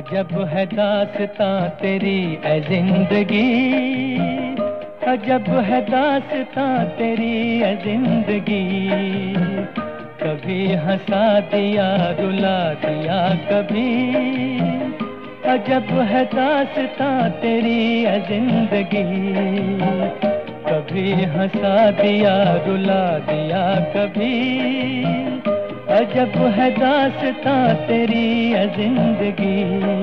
अजब है दास्तां तेरी ऐ जिंदगी, अजब है दास्तां तेरी ऐ जिंदगी। कभी हंसा दिया रुला दिया कभी, अजब है दास्तां तेरी ऐ जिंदगी। कभी हंसा दिया रुला दिया कभी, अजब है दास्तां तेरी ऐ जिंदगी।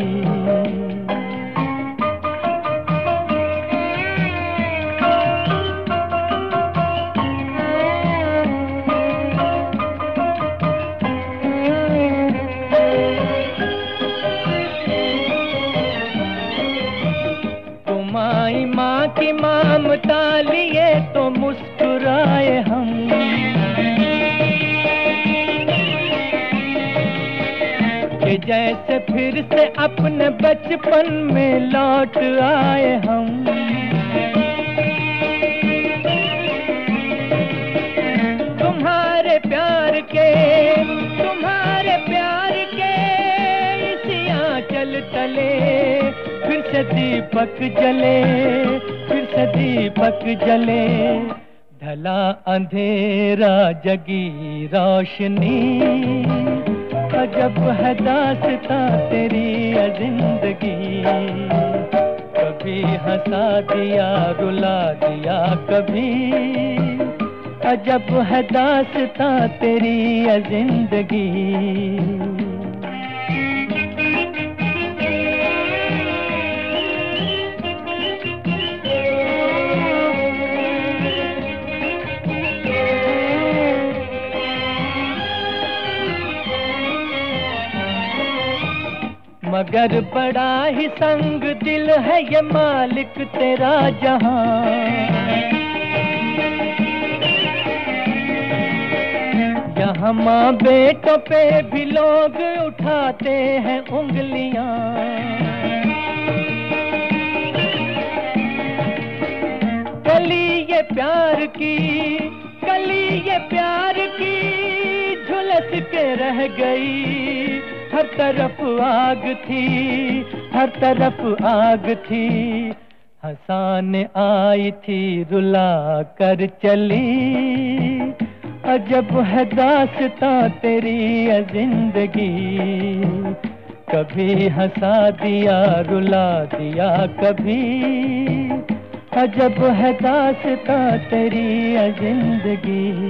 तुम्हारी माँ की ममता लिए तो मुस्कुराए हम, कि जैसे फिर से अपने बचपन में लौट आए हम। तुम्हारे प्यार के इसी आंचल तले फिर से दीपक जले, फिर से दीपक जले। ढला अंधेरा जगी रोशनी, अजब है दास्तां तेरी ऐ जिंदगी। कभी हंसा दिया रुला दिया कभी, अजब है दास्तां तेरी ऐ जिंदगी। मगर बड़ा ही संग दिल है ये मालिक तेरा जहां। यहाँ माँ बेटों पे भी लोग उठाते हैं उंगलियां। कली ये प्यार की झुलस के रह गई। हर तरफ आग थी, हर तरफ आग थी। हंसाने आई थी रुला कर चली, अजब है दास्तां तेरी ऐ जिंदगी। कभी हंसा दिया रुला दिया कभी, अजब है दास्तां तेरी ऐ जिंदगी।